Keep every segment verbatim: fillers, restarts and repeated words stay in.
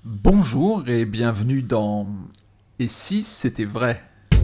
Bonjour et bienvenue dans Et si c'était vrai?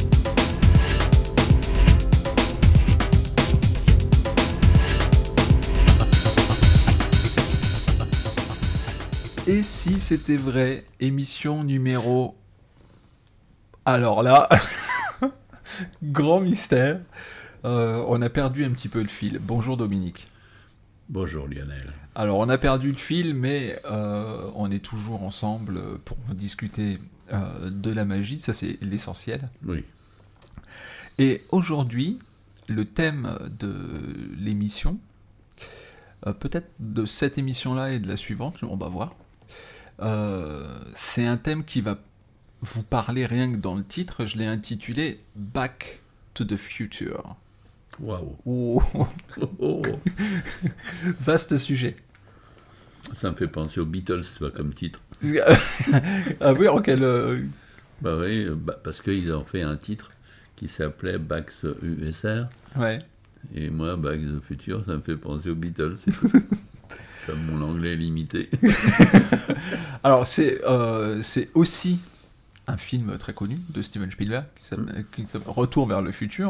Et si c'était vrai, émission numéro... Alors là, grand mystère, euh, on a perdu un petit peu le fil. Bonjour Dominique. Bonjour Lionel. Alors on a perdu le fil, mais euh, on est toujours ensemble pour discuter euh, de la magie, ça c'est l'essentiel. Oui. Et aujourd'hui, le thème de l'émission, euh, peut-être de cette émission-là et de la suivante, on va voir, euh, c'est un thème qui va vous parler rien que dans le titre, je l'ai intitulé « Back to the Future ». Waouh. Oh. Oh. Vaste sujet. Ça me fait penser aux Beatles, tu vois, comme titre. Ah oui, en quel... Euh... Bah oui, bah, parce qu'ils ont fait un titre qui s'appelait Back to U S R. Ouais. Et moi, Back to the Future, ça me fait penser aux Beatles. Comme mon anglais est limité. Alors, c'est, euh, c'est aussi un film très connu de Steven Spielberg qui s'appelle, qui s'appelle Retour vers le futur.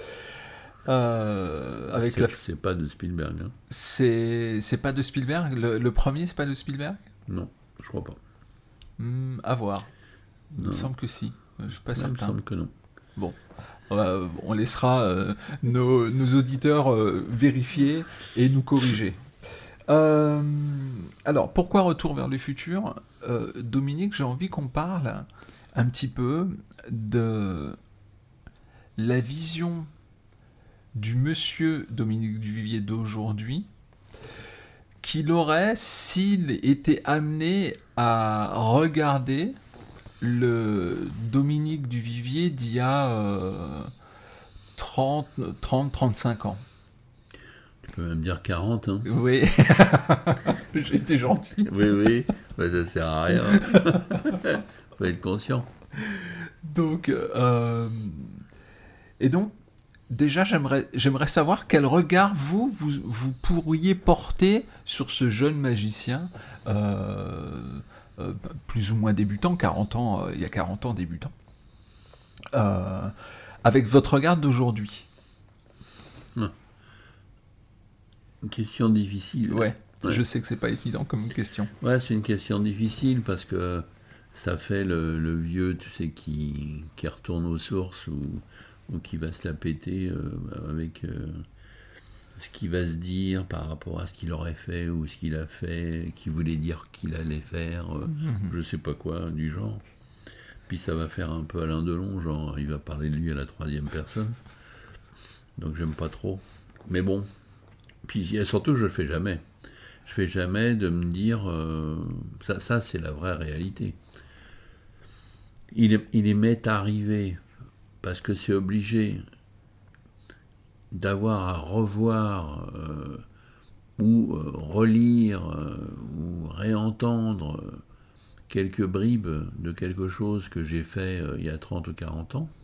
Euh, avec c'est, la... c'est pas de Spielberg. Hein. C'est, c'est pas de Spielberg. Le, le premier, c'est pas de Spielberg. Non, je crois pas. Hum, à voir. Il Non. me semble que si. Je suis pas Il me certain. semble que non. Bon, euh, on laissera euh, nos, nos auditeurs euh, vérifier et nous corriger. Euh, alors, pourquoi Retour vers le futur, euh, Dominique, j'ai envie qu'on parle un petit peu de la vision du monsieur Dominique Duvivier d'aujourd'hui qu'il aurait s'il était amené à regarder le Dominique Duvivier d'il y a euh, trente, trente-trente-cinq ans. Tu peux même dire quarante. Hein. Oui, j'étais gentil. Oui, oui, bah, ça sert à rien. Faut être conscient. Donc, euh, et donc, déjà, j'aimerais, j'aimerais savoir quel regard vous, vous, vous pourriez porter sur ce jeune magicien, euh, euh, plus ou moins débutant, quarante ans, euh, il y a quarante ans débutant, euh, avec votre regard d'aujourd'hui. Ah. Une question difficile. Ouais, ouais, je sais que c'est pas évident comme question. Ouais, c'est une question difficile parce que ça fait le, le vieux, tu sais, qui, qui retourne aux sources ou, ou qui va se la péter euh, avec euh, ce qu'il va se dire par rapport à ce qu'il aurait fait ou ce qu'il a fait, qui voulait dire qu'il allait faire, euh, mmh. je sais pas quoi, du genre. Puis ça va faire un peu Alain Delon, genre il va parler de lui à la troisième personne. Donc j'aime pas trop. Mais bon. Puis surtout, je le fais jamais. Je fais jamais de me dire... Euh, ça, ça, c'est la vraie réalité. Il, est, il m'est arrivé, parce que c'est obligé, d'avoir à revoir euh, ou euh, relire euh, ou réentendre euh, quelques bribes de quelque chose que j'ai fait euh, il y a trente ou quarante ans.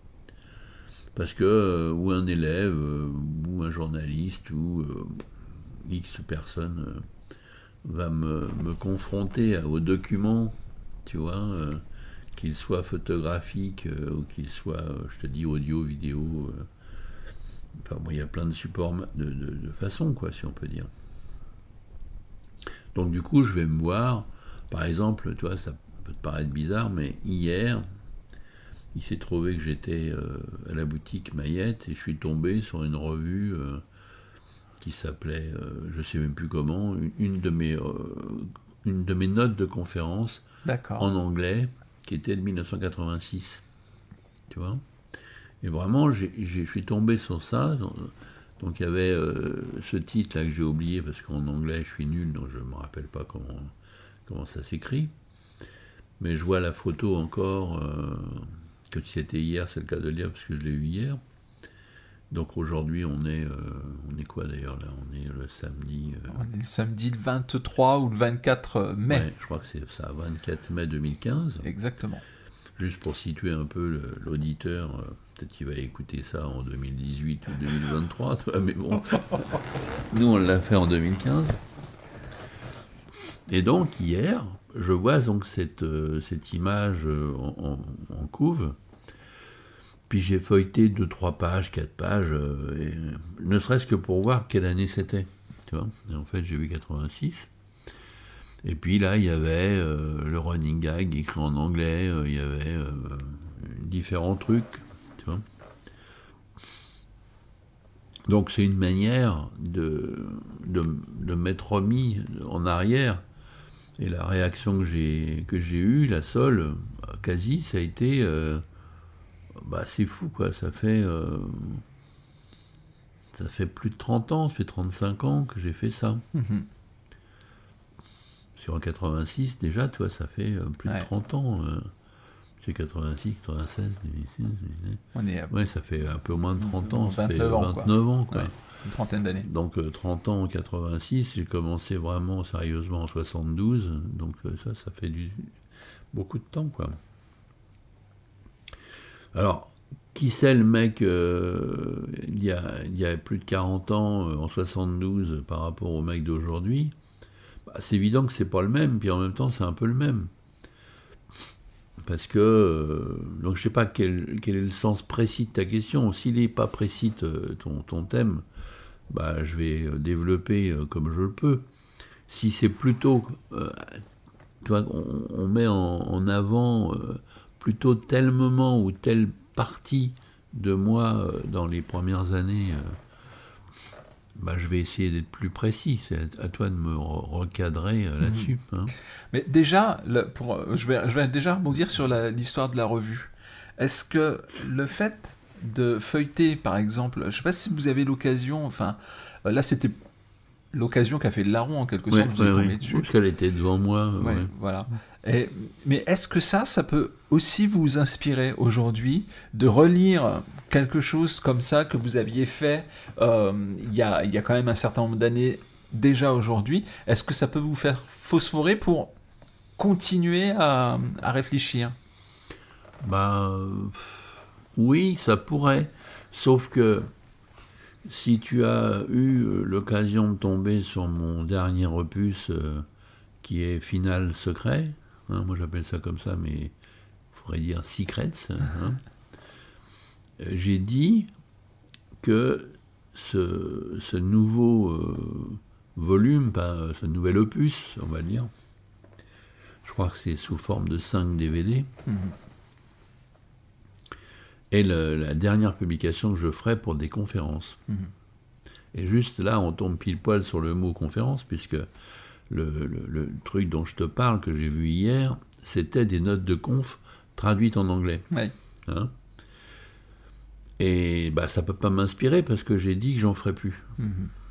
Parce que, euh, ou un élève, euh, ou un journaliste, ou euh, X personne euh, va me, me confronter aux documents, tu vois, euh, qu'ils soient photographiques, euh, ou qu'ils soient, euh, je te dis, audio, vidéo. Euh, enfin, bon, il y a plein de supports de, de, de façon, quoi, si on peut dire. Donc, du coup, je vais me voir, par exemple, tu vois, ça peut te paraître bizarre, mais hier... il s'est trouvé que j'étais euh, à la boutique Mayette et je suis tombé sur une revue euh, qui s'appelait, euh, je ne sais même plus comment, une, une, de mes, euh, une de mes notes de conférence D'accord. En anglais qui était de dix-neuf cent quatre-vingt-six. Tu vois ? Et vraiment, j'ai, j'ai, je suis tombé sur ça. Donc il y avait euh, ce titre-là que j'ai oublié parce qu'en anglais je suis nul, donc je ne me rappelle pas comment, comment ça s'écrit. Mais je vois la photo encore... Euh, que si c'était hier, c'est le cas de le dire, parce que je l'ai eu hier. Donc aujourd'hui, on est, euh, on est quoi d'ailleurs là ? On est le samedi... Euh... On est le samedi le vingt-trois ou le vingt-quatre mai. Ouais, je crois que c'est ça, vingt-quatre mai deux mille quinze. Exactement. Juste pour situer un peu le, l'auditeur, euh, peut-être qu'il va écouter ça en deux mille dix-huit ou deux mille vingt-trois, toi, mais bon, nous on l'a fait en deux mille quinze. Et donc hier, je vois donc cette, euh, cette image en, en, en couve. Puis j'ai feuilleté deux, trois pages, quatre pages, euh, et, ne serait-ce que pour voir quelle année c'était. Tu vois, et en fait, j'ai vu quatre-vingt-six. Et puis là, il y avait euh, le running gag écrit en anglais, euh, il y avait euh, différents trucs. Tu vois. Donc c'est une manière de, de, de m'être remis en arrière. Et la réaction que j'ai, que j'ai eue, la seule, quasi, ça a été... Euh, bah c'est fou, quoi. Ça fait... Euh, ça fait plus de trente ans, ça fait trente-cinq ans que j'ai fait ça. Mm-hmm. Sur en quatre-vingt-six, déjà, tu vois, ça fait euh, plus ouais. de trente ans. Euh, c'est quatre-vingt-six, quatre-vingt-seize, on est à... Ouais, ça fait un peu moins de trente ans. Ça vingt-neuf fait ans, vingt-neuf ans, quoi. Ouais, une trentaine d'années. Donc euh, trente ans en quatre-vingt-six, j'ai commencé vraiment sérieusement en soixante-douze, donc euh, ça, ça fait du... beaucoup de temps, quoi. Alors, qui c'est le mec euh, il, y a, il y a plus de quarante ans, euh, en soixante-douze, par rapport au mec d'aujourd'hui? Bah, c'est évident que c'est pas le même, puis en même temps, c'est un peu le même. Parce que, euh, donc je sais pas quel, quel est le sens précis de ta question. S'il n'est pas précis ton, ton thème, bah, je vais développer euh, comme je le peux. Si c'est plutôt, euh, tu vois, on, on met en, en avant euh, plutôt tel moment ou telle partie de moi euh, dans les premières années, euh, bah, je vais essayer d'être plus précis. C'est à, à toi de me re- recadrer euh, là-dessus. Mmh. Hein. Mais déjà, le, pour, je, vais, je vais déjà rebondir sur la, l'histoire de la revue. Est-ce que le fait de feuilleter, par exemple, je ne sais pas si vous avez l'occasion, enfin, là c'était l'occasion qu'a fait le larron en quelque sorte, ouais, vous ouais, êtes tombé ouais. dessus. Parce qu'elle était devant moi. Ouais, ouais. Voilà. Et, mais est-ce que ça, ça peut aussi vous inspirer aujourd'hui de relire quelque chose comme ça que vous aviez fait euh, il y a, il y a quand même un certain nombre d'années déjà aujourd'hui? Est-ce que ça peut vous faire phosphorer pour continuer à, à réfléchir? Bah, euh, oui, ça pourrait. Sauf que si tu as eu l'occasion de tomber sur mon dernier opus euh, qui est Final Secret, hein, moi j'appelle ça comme ça, mais il faudrait dire Secrets, hein, j'ai dit que ce, ce nouveau euh, volume, pas, ce nouvel opus, on va dire, je crois que c'est sous forme de cinq D V D, mmh. et le, la dernière publication que je ferai pour des conférences. Mmh. Et juste là, on tombe pile poil sur le mot conférence, puisque le, le, le truc dont je te parle, que j'ai vu hier, c'était des notes de conf traduites en anglais. Ouais. Hein? Et bah, ça ne peut pas m'inspirer, parce que j'ai dit que j'en ferai plus. Mmh.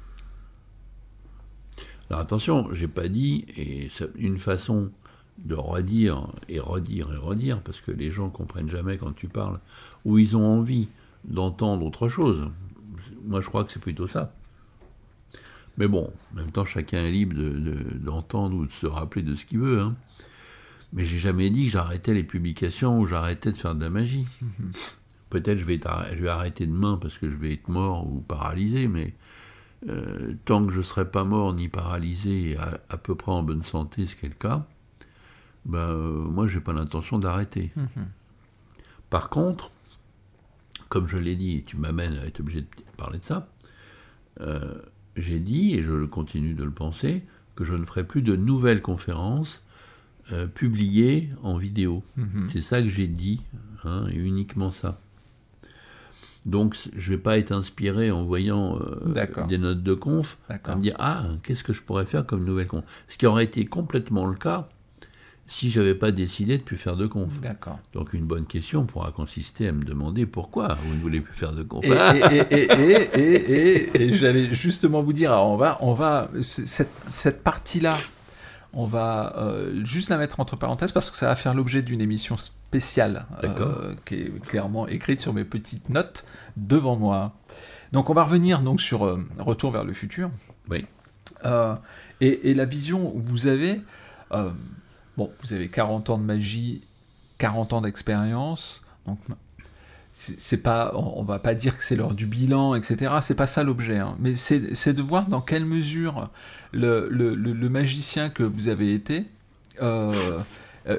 Alors attention, je n'ai pas dit, et ça, une façon de redire et redire et redire, parce que les gens ne comprennent jamais quand tu parles, ou ils ont envie d'entendre autre chose. Moi, je crois que c'est plutôt ça. Mais bon, en même temps, chacun est libre de, de, d'entendre ou de se rappeler de ce qu'il veut. Hein. Mais j'ai jamais dit que j'arrêtais les publications ou j'arrêtais de faire de la magie. Mm-hmm. Peut-être je vais, être, je vais arrêter demain parce que je vais être mort ou paralysé, mais euh, tant que je ne serai pas mort ni paralysé, à, à peu près en bonne santé, ce qui est le cas, ben, euh, moi, je n'ai pas l'intention d'arrêter. Mm-hmm. Par contre, comme je l'ai dit, et tu m'amènes à être obligé de parler de ça, euh, j'ai dit, et je continue de le penser, que je ne ferai plus de nouvelles conférences euh, publiées en vidéo. Mm-hmm. C'est ça que j'ai dit, hein, et uniquement ça. Donc, je ne vais pas être inspiré en voyant euh, des notes de conf, D'accord. à me dire, ah, qu'est-ce que je pourrais faire comme nouvelle conf? Ce qui aurait été complètement le cas si je n'avais pas décidé de ne plus faire de conf. D'accord. Donc une bonne question pourra consister à me demander pourquoi vous ne voulez plus faire de conf. Et, et, et, et, et, et, et j'allais justement vous dire, alors on va, on va cette, cette partie-là, on va euh, juste la mettre entre parenthèses parce que ça va faire l'objet d'une émission spéciale euh, qui est clairement écrite sur mes petites notes devant moi. Donc on va revenir donc sur euh, Retour vers le futur. Oui. Euh, et, et la vision que vous avez... Euh, Bon, vous avez quarante ans de magie, quarante ans d'expérience, donc c'est, c'est pas, on va pas dire que c'est l'heure du bilan, et cetera. C'est pas ça l'objet, hein. Mais c'est, c'est de voir dans quelle mesure le, le, le, le magicien que vous avez été euh, euh,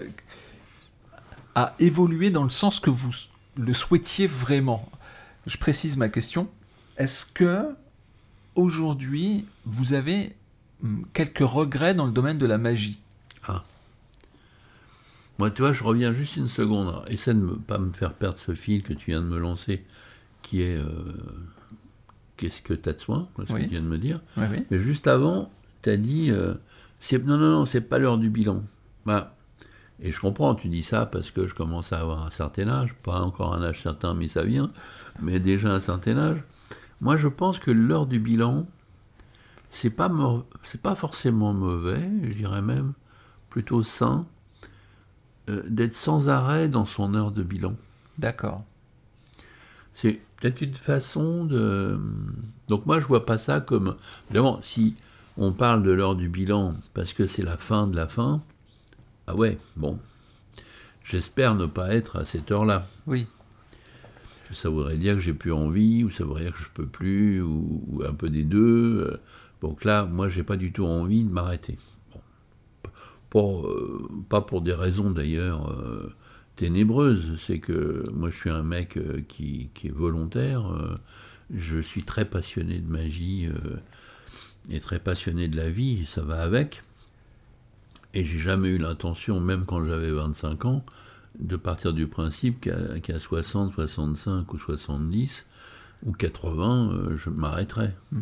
a évolué dans le sens que vous le souhaitiez vraiment. Je précise ma question. Est-ce que aujourd'hui vous avez quelques regrets dans le domaine de la magie? Ah. Moi, tu vois, je reviens juste une seconde. Alors, essaie de ne pas me faire perdre ce fil que tu viens de me lancer, qui est euh, qu'est-ce que tu as de soin, ce oui. que tu viens de me dire. Oui, oui. Mais juste avant, tu as dit euh, c'est, non, non, non, c'est pas l'heure du bilan. Bah, et je comprends, tu dis ça parce que je commence à avoir un certain âge, pas encore un âge certain, mais ça vient, mais déjà un certain âge. Moi, je pense que l'heure du bilan, c'est pas, mau- c'est pas forcément mauvais, je dirais même plutôt sain, euh, d'être sans arrêt dans son heure de bilan. D'accord. C'est peut-être une façon de... Donc moi, je vois pas ça comme... Évidemment, si on parle de l'heure du bilan parce que c'est la fin de la fin, ah ouais, bon, j'espère ne pas être à cette heure-là. Oui. Ça voudrait dire que j'ai plus envie, ou ça voudrait dire que je peux plus, ou, ou un peu des deux. Donc là, moi, j'ai pas du tout envie de m'arrêter. Bon. Pas, euh, pas pour des raisons d'ailleurs euh, ténébreuses. C'est que moi, je suis un mec euh, qui, qui est volontaire. Euh, je suis très passionné de magie euh, et très passionné de la vie. Et ça va avec. Et j'ai jamais eu l'intention, même quand j'avais vingt-cinq ans, de partir du principe qu'à, qu'à soixante, soixante-cinq ou soixante-dix ou quatre-vingts, euh, je m'arrêterai. Mmh.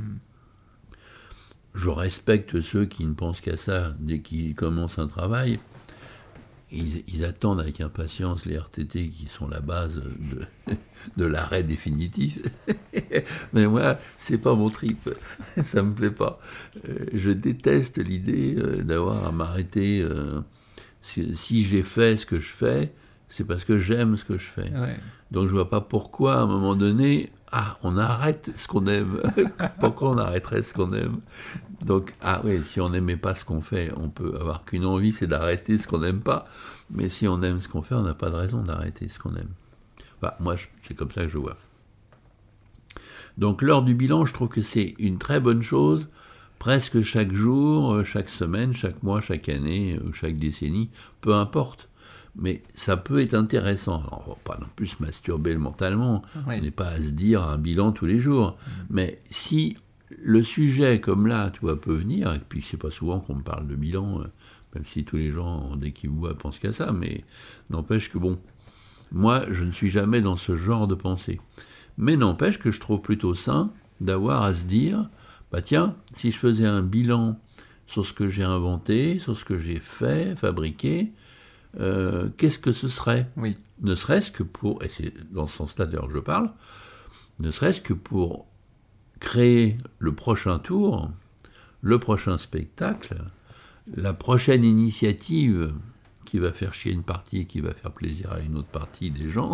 Je respecte ceux qui ne pensent qu'à ça dès qu'ils commencent un travail. Ils, ils attendent avec impatience les R T T qui sont la base de, de l'arrêt définitif. Mais moi, c'est pas mon trip. Ça me plaît pas. Euh, je déteste l'idée euh, d'avoir à m'arrêter. Euh, si, si j'ai fait ce que je fais, c'est parce que j'aime ce que je fais. Ouais. Donc je vois pas pourquoi, à un moment donné, ah, on arrête ce qu'on aime. Pourquoi on arrêterait ce qu'on aime? Donc, ah oui, si on n'aimait pas ce qu'on fait, on peut avoir qu'une envie, c'est d'arrêter ce qu'on n'aime pas. Mais si on aime ce qu'on fait, on n'a pas de raison d'arrêter ce qu'on aime. Enfin, moi, je, c'est comme ça que je vois. Donc l'heure du bilan, je trouve que c'est une très bonne chose. Presque chaque jour, chaque semaine, chaque mois, chaque année, chaque décennie, peu importe. Mais ça peut être intéressant. Alors, on ne va pas non plus se masturber mentalement. Oui. On n'est pas à se dire un bilan tous les jours. Mmh. Mais si le sujet comme là, tu vois, peut venir, et puis c'est pas souvent qu'on me parle de bilan, même si tous les gens, dès qu'ils voient, pensent qu'à ça, mais n'empêche que bon, moi, je ne suis jamais dans ce genre de pensée. Mais n'empêche que je trouve plutôt sain d'avoir à se dire, bah tiens, si je faisais un bilan sur ce que j'ai inventé, sur ce que j'ai fait, fabriqué, Euh, qu'est-ce que ce serait? Oui. Ne serait-ce que pour, et c'est dans ce sens-là d'ailleurs que je parle, ne serait-ce que pour créer le prochain tour, le prochain spectacle, la prochaine initiative qui va faire chier une partie et qui va faire plaisir à une autre partie des gens.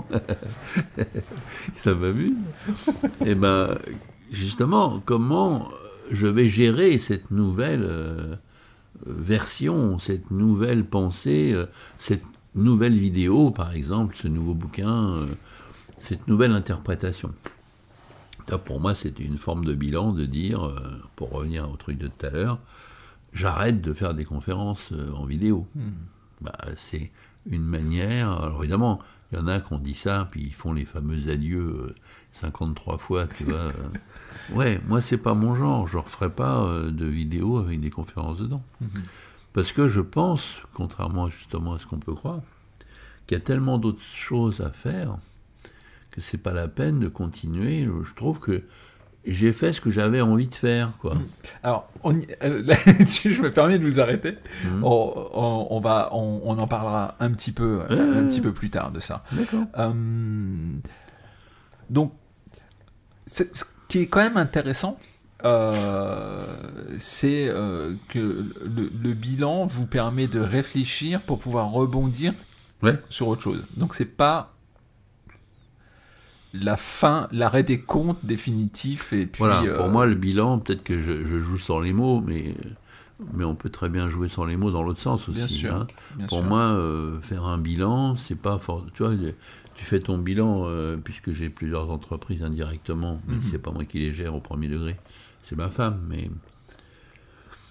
Ça m'amuse. Et ben, justement, comment je vais gérer cette nouvelle... Euh, version, cette nouvelle pensée, euh, cette nouvelle vidéo, par exemple, ce nouveau bouquin, euh, cette nouvelle interprétation. Là, pour moi, c'était une forme de bilan de dire, euh, pour revenir au truc de tout à l'heure, j'arrête de faire des conférences euh, en vidéo. Mmh. Bah, c'est une manière... Alors évidemment, il y en a qui ont dit ça, puis ils font les fameux adieux euh, cinquante-trois fois, tu vois... Euh, ouais, moi, c'est pas mon genre. Je ne referai pas euh, de vidéo avec des conférences dedans. Mm-hmm. Parce que je pense, contrairement justement à ce qu'on peut croire, qu'il y a tellement d'autres choses à faire que c'est pas la peine de continuer. Je trouve que j'ai fait ce que j'avais envie de faire, quoi. Alors, on y, euh, là, je me permets de vous arrêter. Mm-hmm. On, on, on, va, on, on en parlera un petit peu, ouais, un ouais. petit peu plus tard de ça. D'accord. Euh, donc, c'est... Ce qui est quand même intéressant, euh, c'est euh, que le, le bilan vous permet de réfléchir pour pouvoir rebondir ouais. sur autre chose. Donc c'est pas la fin, l'arrêt des comptes définitif. Et puis, voilà, euh... pour moi le bilan, peut-être que je, je joue sans les mots, mais, mais on peut très bien jouer sans les mots dans l'autre sens aussi. Bien sûr, hein. bien pour sûr. moi, euh, faire un bilan, c'est pas fort. Tu vois, tu fais ton bilan, euh, puisque j'ai plusieurs entreprises indirectement, mais mm-hmm. c'est pas moi qui les gère au premier degré, c'est ma femme, mais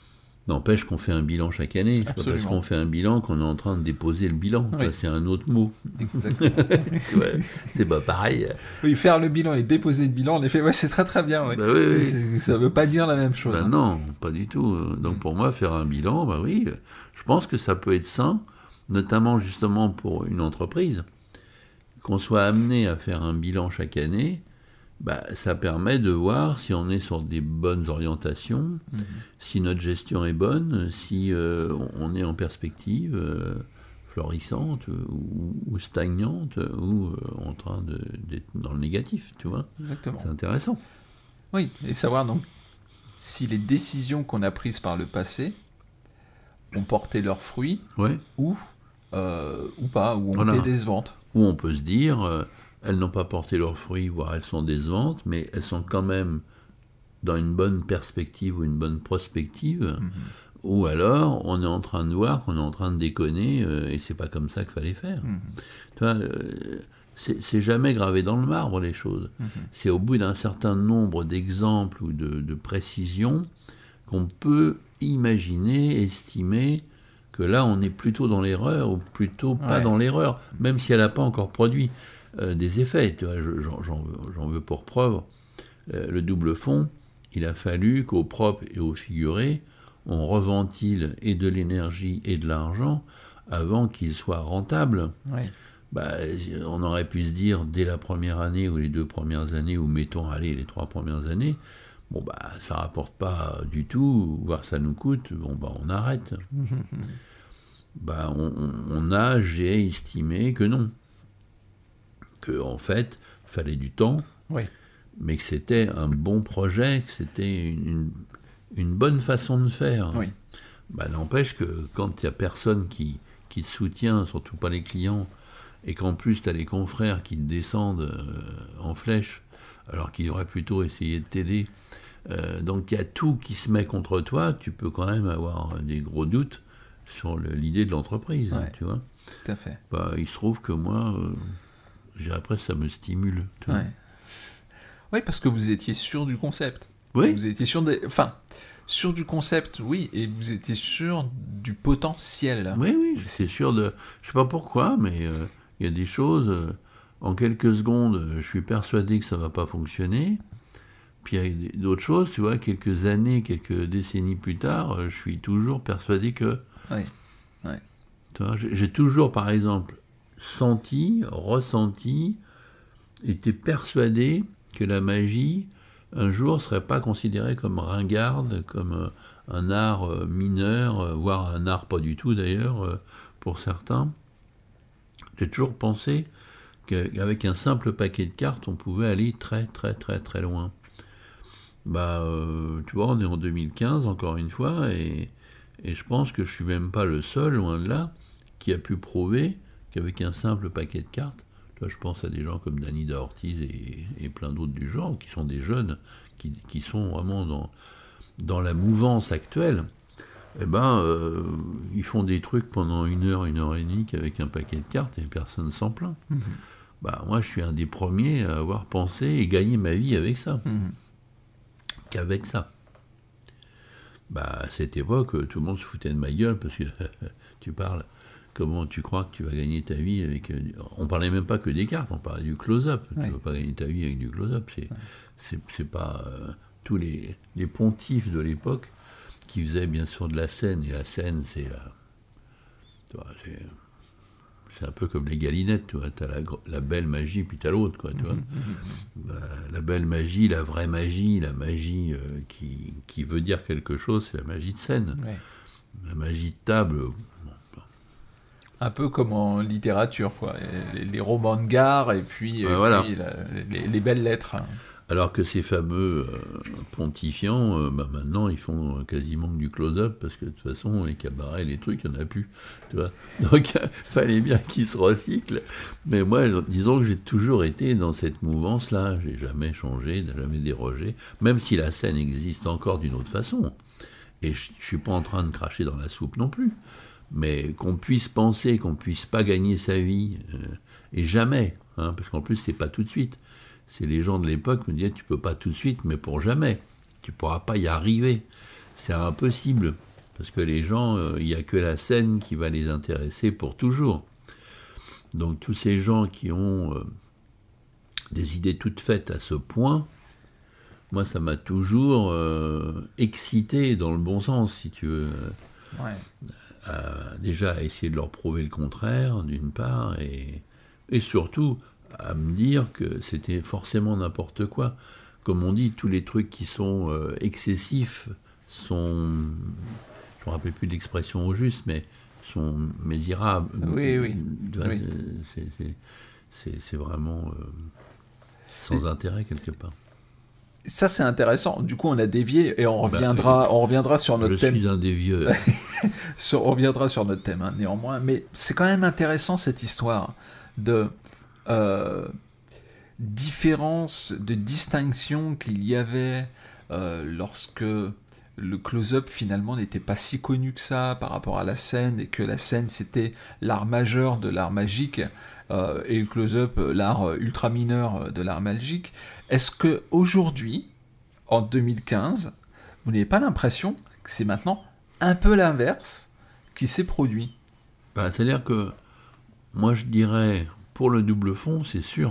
N'empêche qu'on fait un bilan chaque année. C'est pas parce qu'on fait un bilan qu'on est en train de déposer le bilan. Oui. C'est un autre mot. Exactement. Ouais, c'est pas pareil. Oui, faire le bilan et déposer le bilan, en effet, ouais, c'est très très bien. Oui. Bah oui, oui. Ça ne veut pas dire la même chose. Bah hein. Non, pas du tout. Donc pour moi, faire un bilan, bah oui, je pense que ça peut être sain, notamment justement pour une entreprise, qu'on soit amené à faire un bilan chaque année. Bah, ça permet de voir si on est sur des bonnes orientations, mmh. si notre gestion est bonne, si euh, on est en perspective euh, florissante ou, ou stagnante ou euh, en train de, d'être dans le négatif, tu vois. Exactement. C'est intéressant. Oui, et savoir donc si les décisions qu'on a prises par le passé ont porté leurs fruits ouais. ou, euh, ou pas, ou ont voilà. été décevantes. Ou on peut se dire... Euh, elles n'ont pas porté leurs fruits, voire elles sont décevantes, mais elles sont quand même dans une bonne perspective ou une bonne prospective, mmh. ou alors on est en train de voir qu'on est en train de déconner euh, et c'est pas comme ça qu'il fallait faire. Mmh. Tu vois, euh, c'est, c'est jamais gravé dans le marbre les choses. Mmh. C'est au bout d'un certain nombre d'exemples ou de, de précisions qu'on peut imaginer, estimer que là on est plutôt dans l'erreur ou plutôt pas ouais. dans l'erreur, même si elle n'a pas encore produit. Euh, des effets, tu vois, j'en, j'en, j'en veux pour preuve. Euh, le double fond, il a fallu qu'au propre et au figuré, on reventile et de l'énergie et de l'argent avant qu'il soit rentable. Oui. Bah, on aurait pu se dire dès la première année ou les deux premières années, ou mettons, allez, les trois premières années, bon, bah, ça ne rapporte pas du tout, voire ça nous coûte, bon, bah, on arrête. bah, on, on a, j'ai estimé que non. En fait, il fallait du temps, oui. mais que c'était un bon projet, que c'était une, une bonne façon de faire. Oui. Bah, n'empêche que quand il n'y a personne qui, qui te soutient, surtout pas les clients, et qu'en plus tu as les confrères qui te descendent euh, en flèche, alors qu'ils auraient plutôt essayé de t'aider, euh, donc il y a tout qui se met contre toi, tu peux quand même avoir des gros doutes sur le, l'idée de l'entreprise, ouais. hein, tu vois. Tout à fait. Bah, il se trouve que moi... Euh, après, ça me stimule. Ouais. Oui, parce que vous étiez sûr du concept. Oui. Vous étiez sûr des... Enfin, sûr du concept, oui, et vous étiez sûr du potentiel. Oui, oui, c'est sûr de... Je sais pas pourquoi, mais il euh, y a des choses... Euh, en quelques secondes, je suis persuadé que ça va pas fonctionner. Puis il y a d'autres choses, tu vois, quelques années, quelques décennies plus tard, je suis toujours persuadé que... Oui, oui. Tu vois, j'ai, j'ai toujours, par exemple... senti, ressenti, était persuadé que la magie, un jour, ne serait pas considérée comme ringarde, comme un art mineur, voire un art pas du tout d'ailleurs, pour certains. J'ai toujours pensé qu'avec un simple paquet de cartes, on pouvait aller très très très très loin. Bah, euh, tu vois, on est en deux mille quinze, encore une fois, et, et je pense que je suis même pas le seul, loin de là, qui a pu prouver qu'avec un simple paquet de cartes, là je pense à des gens comme Danida Ortiz et, et plein d'autres du genre, qui sont des jeunes, qui, qui sont vraiment dans, dans la mouvance actuelle, eh ben, euh, ils font des trucs pendant une heure, une heure et demie qu'avec un paquet de cartes et personne s'en plaint. Mmh. Bah, moi je suis un des premiers à avoir pensé et gagné ma vie avec ça, mmh. qu'avec ça. Bah, à cette époque, tout le monde se foutait de ma gueule parce que tu parles... Comment tu crois que tu vas gagner ta vie avec... On ne parlait même pas que des cartes, on parlait du close-up. Ouais. Tu ne vas pas gagner ta vie avec du close-up. C'est, ouais. c'est, c'est pas... Euh, tous les, les pontifs de l'époque qui faisaient bien sûr de la scène. Et la scène, c'est la... Tu vois, c'est, c'est un peu comme les galinettes, tu vois. Tu as la, la belle magie, puis tu as l'autre, quoi, tu vois. bah, la belle magie, la vraie magie, la magie euh, qui, qui veut dire quelque chose, c'est la magie de scène. Ouais. La magie de table... Un peu comme en littérature, quoi. Les, les romans de gare et puis, ben et voilà. puis la, les, les belles lettres. Alors que ces fameux euh, pontifiants, euh, bah maintenant, ils font quasiment du close-up parce que de toute façon, les cabarets, les trucs, il n'y en a plus. Tu vois. Donc, il fallait bien qu'ils se recyclent. Mais moi, disons que j'ai toujours été dans cette mouvance-là. J'ai jamais changé, jamais dérogé, même si la scène existe encore d'une autre façon. Et je ne suis pas en train de cracher dans la soupe non plus. Mais qu'on puisse penser qu'on ne puisse pas gagner sa vie, euh, et jamais, hein, parce qu'en plus, c'est pas tout de suite. C'est les gens de l'époque me disaient, tu peux pas tout de suite, mais pour jamais. Tu pourras pas y arriver. C'est impossible. Parce que les gens, il euh, n'y a que la scène qui va les intéresser pour toujours. Donc tous ces gens qui ont euh, des idées toutes faites à ce point, moi ça m'a toujours euh, excité dans le bon sens, si tu veux. Ouais. À, déjà à essayer de leur prouver le contraire, d'une part, et, et surtout à me dire que c'était forcément n'importe quoi. Comme on dit, tous les trucs qui sont euh, excessifs sont, je ne me rappelle plus de l'expression au juste, mais sont mésirables. Oui, oui. oui. C'est, c'est, c'est, c'est vraiment euh, sans et, intérêt quelque part. Ça c'est intéressant. Du coup, on a dévié et on reviendra, bah, on reviendra sur notre je thème. Je suis un dévieux. sur, on reviendra sur notre thème, hein, néanmoins. Mais c'est quand même intéressant cette histoire de euh, différence, de distinction qu'il y avait euh, lorsque le close-up finalement n'était pas si connu que ça par rapport à la scène, et que la scène c'était l'art majeur de l'art magique, euh, et le close-up l'art ultra mineur de l'art magique. Est-ce que aujourd'hui, en deux mille quinze, vous n'avez pas l'impression que c'est maintenant un peu l'inverse qui s'est produit? Bah, c'est-à-dire que moi je dirais pour le double fond, c'est sûr.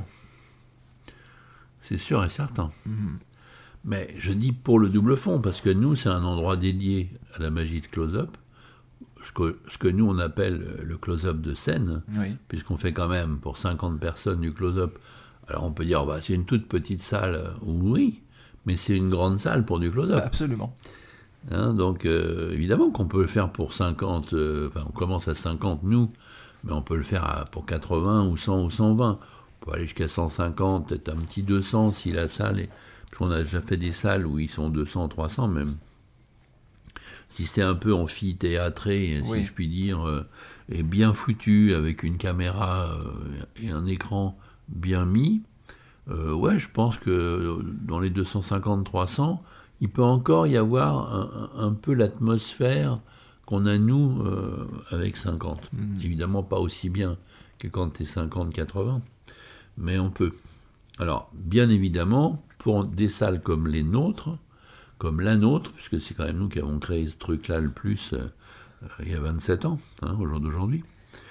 C'est sûr et certain. Mmh. Mais je dis pour le double fond, parce que nous, c'est un endroit dédié à la magie de close-up, ce que, ce que nous, on appelle le close-up de scène, oui. puisqu'on fait quand même pour cinquante personnes du close-up. Alors on peut dire, bah, c'est une toute petite salle, oui, mais c'est une grande salle pour du close-up. Absolument. Hein, donc euh, évidemment qu'on peut le faire pour cinquante, euh, enfin on commence à cinquante nous, mais on peut le faire à, pour quatre-vingts ou cent ou cent vingt. On peut aller jusqu'à cent cinquante, peut-être un petit deux cents si la salle est... Parce qu'on a déjà fait des salles où ils sont deux cents, trois cents même. Si c'est un peu amphithéâtré, oui. si je puis dire, euh, et bien foutu, avec une caméra euh, et un écran bien mis, euh, ouais, je pense que dans les deux cent cinquante à trois cents, il peut encore y avoir un, un peu l'atmosphère qu'on a nous euh, avec cinquante. Mmh. Évidemment pas aussi bien que quand tu es cinquante à quatre-vingts, mais on peut. Alors, bien évidemment, pour des salles comme les nôtres, comme la nôtre, puisque c'est quand même nous qui avons créé ce truc-là le plus euh, il y a vingt-sept ans, hein, au jour d'aujourd'hui,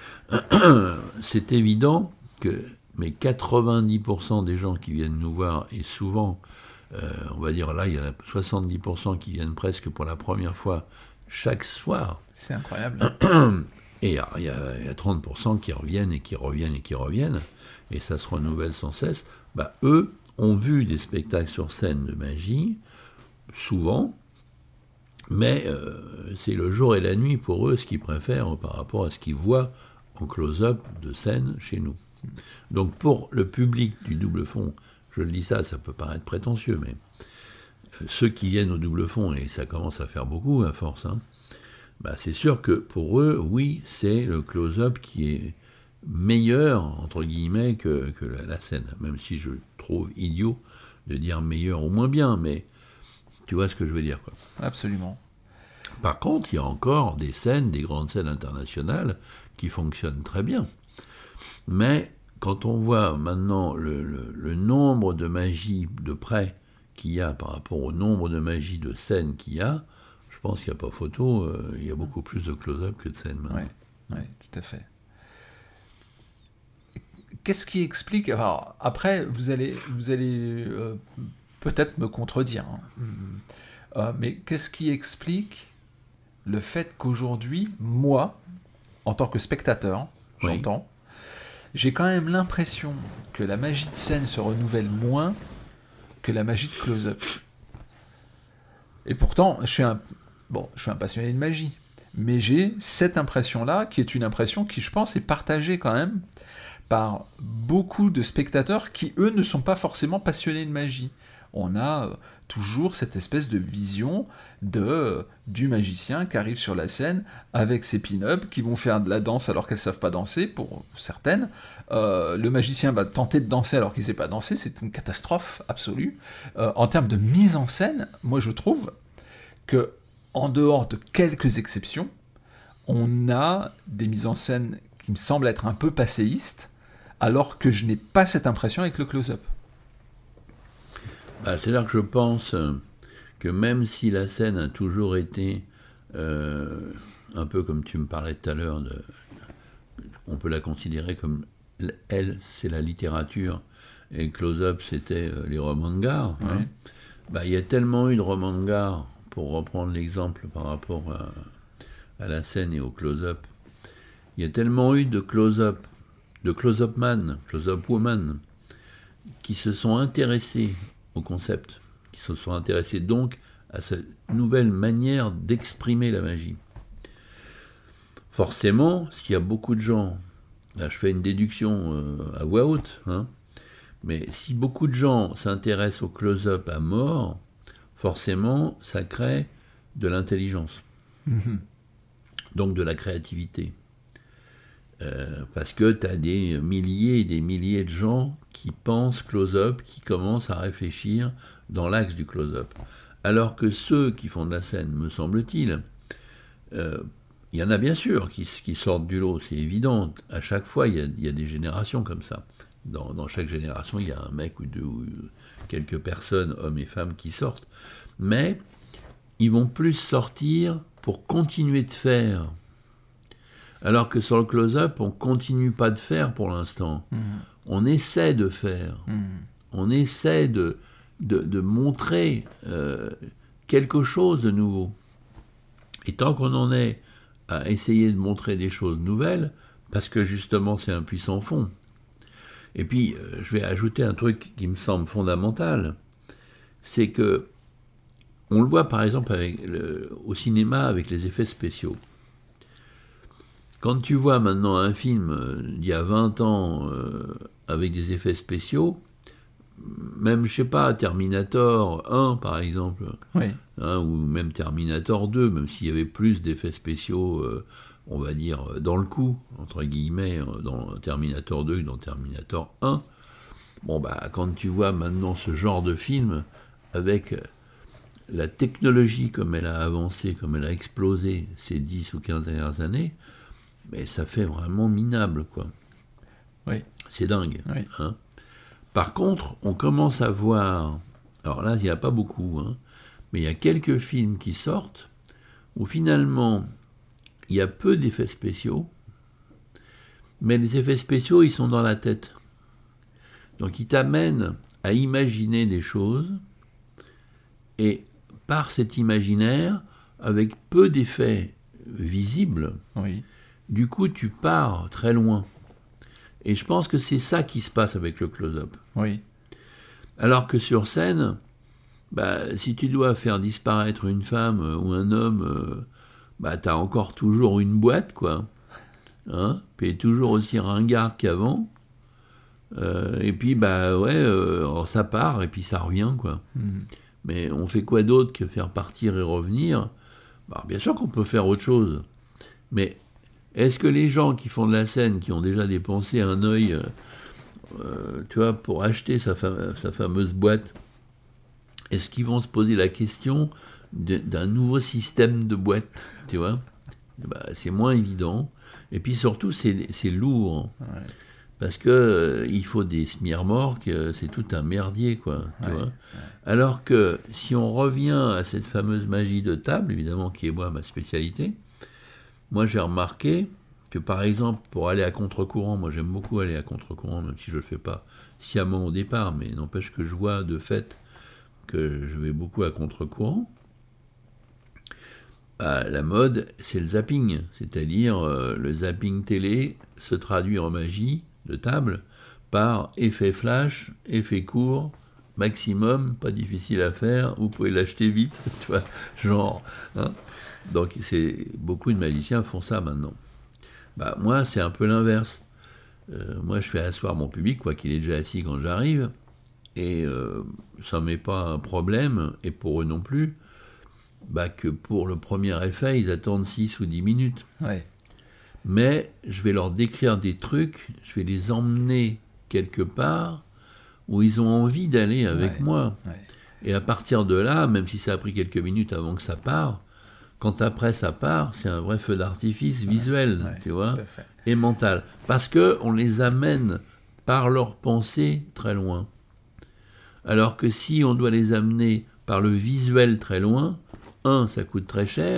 c'est évident que mais quatre-vingt-dix pour cent des gens qui viennent nous voir, et souvent, euh, on va dire là, il y en a soixante-dix pour cent qui viennent presque pour la première fois chaque soir. C'est incroyable. Et il y, a, il y a trente pour cent qui reviennent et qui reviennent et qui reviennent, et ça se renouvelle sans cesse. Bah, eux ont vu des spectacles sur scène de magie, souvent, mais euh, c'est le jour et la nuit pour eux ce qu'ils préfèrent par rapport à ce qu'ils voient en close-up de scène chez nous. Donc pour le public du double fond, je le dis ça, ça peut paraître prétentieux, mais euh, ceux qui viennent au double fond, et ça commence à faire beaucoup à force, hein, bah, c'est sûr que pour eux, oui, c'est le close-up qui est meilleur, entre guillemets, que, que la, la scène, même si je trouve idiot de dire meilleur ou moins bien, mais tu vois ce que je veux dire, quoi. Absolument. Par contre, il y a encore des scènes, des grandes scènes internationales qui fonctionnent très bien. Mais quand on voit maintenant le, le, le nombre de magies de près qu'il y a par rapport au nombre de magies de scène qu'il y a, je pense qu'il n'y a pas photo, euh, il y a beaucoup plus de close-up que de scène maintenant. Oui, ouais, tout à fait. Qu'est-ce qui explique... Alors, après, vous allez, vous allez euh, peut-être me contredire, hein. euh, mais qu'est-ce qui explique le fait qu'aujourd'hui, moi, en tant que spectateur, j'entends, oui. j'ai quand même l'impression que la magie de scène se renouvelle moins que la magie de close-up. Et pourtant, je suis un, bon, je suis un passionné de magie, mais j'ai cette impression-là, qui est une impression qui, je pense, est partagée quand même par beaucoup de spectateurs qui, eux, ne sont pas forcément passionnés de magie. On a euh, toujours cette espèce de vision de, euh, du magicien qui arrive sur la scène avec ses pin-up, qui vont faire de la danse alors qu'elles ne savent pas danser, pour certaines. Euh, le magicien va tenter de danser alors qu'il ne sait pas danser, c'est une catastrophe absolue. Euh, en termes de mise en scène, moi je trouve que, en dehors de quelques exceptions, on a des mises en scène qui me semblent être un peu passéistes, alors que je n'ai pas cette impression avec le close-up. Bah, c'est là que je pense que même si la scène a toujours été euh, un peu comme tu me parlais tout à l'heure, de, on peut la considérer comme, elle, c'est la littérature, et Close-Up, c'était euh, les romans de gare. Ouais. Hein. Bah, il y a tellement eu de romans de gare, pour reprendre l'exemple par rapport à, à la scène et au close-up, il y a tellement eu de close-up, de close-up man, close-up woman, qui se sont intéressés au concept, qui se sont intéressés donc à cette nouvelle manière d'exprimer la magie. Forcément, s'il y a beaucoup de gens, là je fais une déduction euh, à voix haute, hein, mais si beaucoup de gens s'intéressent au close-up à mort, forcément, ça crée de l'intelligence, mmh. donc de la créativité. Euh, parce que tu as des milliers et des milliers de gens qui pensent close-up, qui commencent à réfléchir dans l'axe du close-up. Alors que ceux qui font de la scène, me semble-t-il, euh, il y en a bien sûr qui, qui sortent du lot, c'est évident. À chaque fois, il y a, il y a des générations comme ça. Dans, dans chaque génération, il y a un mec ou deux, ou quelques personnes, hommes et femmes, qui sortent. Mais ils vont plus sortir pour continuer de faire. Alors que sur le close-up, on ne continue pas de faire pour l'instant. Mmh. On essaie de faire. Mmh. On essaie de, de, de montrer euh, quelque chose de nouveau. Et tant qu'on en est à essayer de montrer des choses nouvelles, parce que justement c'est un puissant fond. Et puis, euh, je vais ajouter un truc qui me semble fondamental, c'est que on le voit par exemple avec le, au cinéma avec les effets spéciaux. Quand tu vois maintenant un film euh, d'il y a vingt ans euh, avec des effets spéciaux, même, je sais pas, Terminator un par exemple, oui. hein, ou même Terminator deux, même s'il y avait plus d'effets spéciaux, euh, on va dire, dans le coup, entre guillemets, dans Terminator deux que dans Terminator un, bon bah, quand tu vois maintenant ce genre de film, avec la technologie comme elle a avancé, comme elle a explosé ces dix ou quinze dernières années, mais ça fait vraiment minable, quoi. Oui. C'est dingue. Oui. Hein. Par contre, on commence à voir, alors là, il n'y a pas beaucoup, hein, mais il y a quelques films qui sortent où finalement, il y a peu d'effets spéciaux, mais les effets spéciaux, ils sont dans la tête. Donc, ils t'amènent à imaginer des choses, et par cet imaginaire, avec peu d'effets visibles, oui. du coup, tu pars très loin. Et je pense que c'est ça qui se passe avec le close-up. Oui. Alors que sur scène, bah, si tu dois faire disparaître une femme ou un homme, euh, bah, tu as encore toujours une boîte, quoi. Hein, puis toujours aussi ringard qu'avant. Euh, et puis, bah ouais, euh, ça part et puis ça revient, quoi. Mm-hmm. Mais on fait quoi d'autre que faire partir et revenir ? Bah, bien sûr qu'on peut faire autre chose. Mais est-ce que les gens qui font de la scène, qui ont déjà dépensé un œil, euh, euh, tu vois, pour acheter sa, fam- sa fameuse boîte, est-ce qu'ils vont se poser la question de, d'un nouveau système de boîte, tu vois ? Bah, c'est moins évident. Et puis surtout, c'est, c'est lourd. Ouais. Parce que euh, il faut des smirmorques, euh, c'est tout un merdier, quoi. Tu ouais. vois ? Ouais. Alors que si on revient à cette fameuse magie de table, évidemment, qui est moi ma spécialité, moi, j'ai remarqué que, par exemple, pour aller à contre-courant, moi, j'aime beaucoup aller à contre-courant, même si je ne le fais pas sciemment au départ, mais n'empêche que je vois de fait que je vais beaucoup à contre-courant. Bah, la mode, c'est le zapping, c'est-à-dire euh, le zapping télé se traduit en magie de table par effet flash, effet court, maximum, pas difficile à faire, vous pouvez l'acheter vite, tu vois, genre... Hein. Donc, c'est, beaucoup de magiciens font ça maintenant. Bah, moi, c'est un peu l'inverse. Euh, moi, je fais asseoir mon public, quoi qu'il est déjà assis quand j'arrive, et euh, ça ne m'est pas un problème, et pour eux non plus, bah, que pour le premier effet, ils attendent six ou dix minutes. Ouais. Mais je vais leur décrire des trucs, je vais les emmener quelque part où ils ont envie d'aller avec ouais. moi. Ouais. Et à partir de là, même si ça a pris quelques minutes avant que ça parte, quand après ça part, c'est un vrai feu d'artifice ouais, visuel, ouais, tu vois, et mental. Parce qu'on les amène par leur pensée très loin. Alors que si on doit les amener par le visuel très loin, un, ça coûte très cher,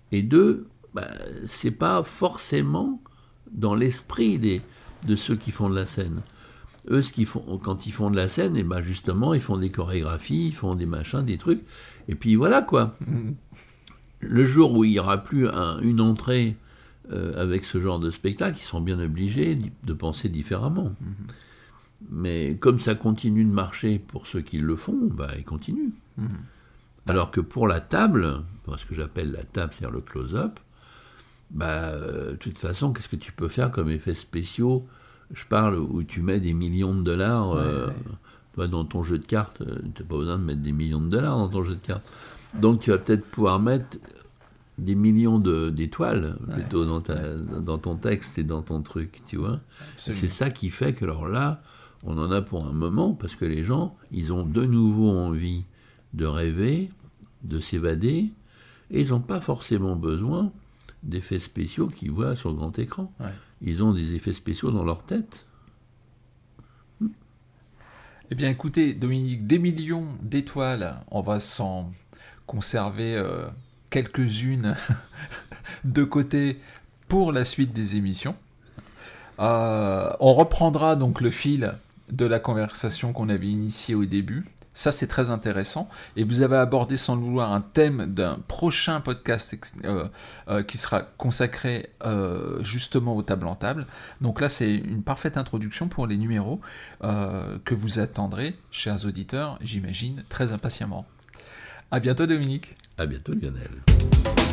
Et deux, bah, c'est pas forcément dans l'esprit des, de ceux qui font de la scène. Eux, ce qu'ils font, quand ils font de la scène, et ben justement, ils font des chorégraphies, ils font des machins, des trucs, et puis voilà quoi. Mmh. Le jour où il n'y aura plus un, une entrée euh, avec ce genre de spectacle, ils sont bien obligés de penser différemment. Mmh. Mais comme ça continue de marcher pour ceux qui le font, bah, ils continuent. Mmh. Alors que pour la table, pour ce que j'appelle la table, c'est-à-dire le close-up, bah, euh, de toute façon, qu'est-ce que tu peux faire comme effets spéciaux ? Je parle où tu mets des millions de dollars euh, ouais, ouais. Toi, dans ton jeu de cartes, tu n'as pas besoin de mettre des millions de dollars dans ton jeu de cartes. Donc tu vas peut-être pouvoir mettre des millions de, d'étoiles ouais, plutôt dans, ta, ouais. dans ton texte et dans ton truc, tu vois. C'est ça qui fait que alors là, on en a pour un moment, parce que les gens, ils ont de nouveau envie de rêver, de s'évader, et ils n'ont pas forcément besoin d'effets spéciaux qu'ils voient sur le grand écran. Ouais. Ils ont des effets spéciaux dans leur tête. Hmm. Eh bien, écoutez, Dominique, des millions d'étoiles, on va s'en conserver euh, quelques-unes de côté pour la suite des émissions. Euh, on reprendra donc le fil de la conversation qu'on avait initiée au début. Ça, c'est très intéressant. Et vous avez abordé sans le vouloir un thème d'un prochain podcast euh, euh, qui sera consacré euh, justement aux tables en table. Donc là, c'est une parfaite introduction pour les numéros euh, que vous attendrez, chers auditeurs, j'imagine, très impatiemment. À bientôt, Dominique. À bientôt, Lionel.